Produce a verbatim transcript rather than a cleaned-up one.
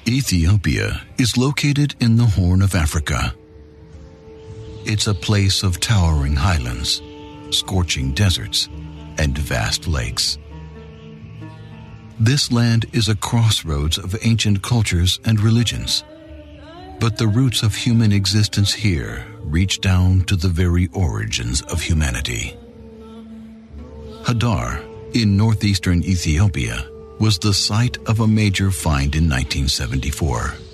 Ethiopia is located in the Horn of Africa. It's a place of towering highlands, scorching deserts, and vast lakes. This land is a crossroads of ancient cultures and religions, but the roots of human existence here reach down to the very origins of humanity. Hadar, in northeastern Ethiopia, was the site of a major find in nineteen seventy-four.